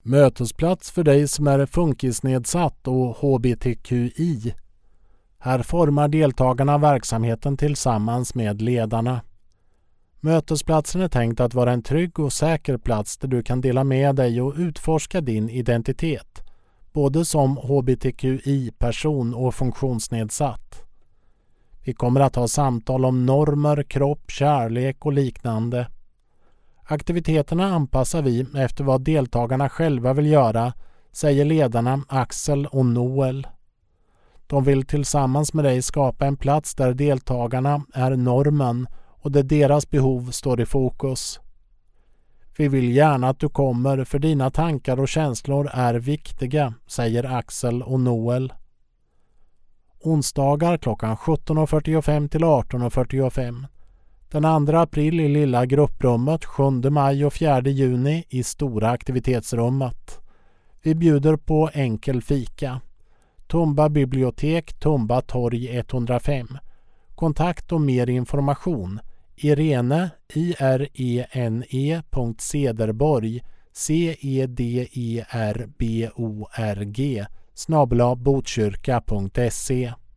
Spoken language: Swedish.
Mötesplats för dig som är funkisnedsatt och hbtqi. Här formar deltagarna verksamheten tillsammans med ledarna. Mötesplatsen är tänkt att vara en trygg och säker plats där du kan dela med dig och utforska din identitet, både som hbtqi-person och funktionsnedsatt. Vi kommer att ha samtal om normer, kropp, kärlek och liknande. Aktiviteterna anpassar vi efter vad deltagarna själva vill göra, säger ledarna Axel och Noel. De vill tillsammans med dig skapa en plats där deltagarna är normen och där deras behov står i fokus. Vi vill gärna att du kommer för dina tankar och känslor är viktiga, säger Axel och Noel. Onsdagar klockan 17.45 till 18.45. Den 2 april i lilla grupprummet, 7 maj och 4 juni i stora aktivitetsrummet. Vi bjuder på enkel fika. Tumba bibliotek, Tumba torg 105. Kontakt och mer information. Irene, irene.cederborg, cederborg, @botkyrka.se.